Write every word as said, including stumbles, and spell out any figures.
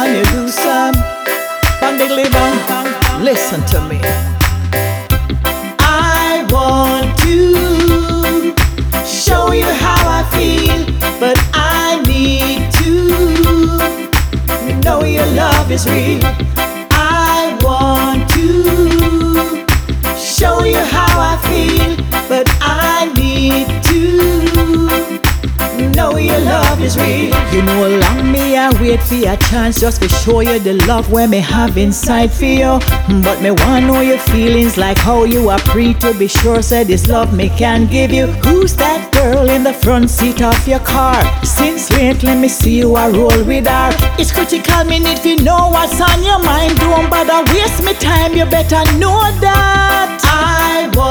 can you do some? Bang diggly bang bang. Listen to me. I want to show you how I feel, but I need to know your love is real. I want to show you how I feel, but I need to know your love is real. You know, long me I wait for your chance just to show you the love where me have inside for you. But me want know your feelings, like how you are free to be sure say this love me can give you. Who's that girl in the front seat of your car? Since late let me see you a roll with her. It's critical, me need to know what's on your mind. Don't bother waste me time, you better know that I want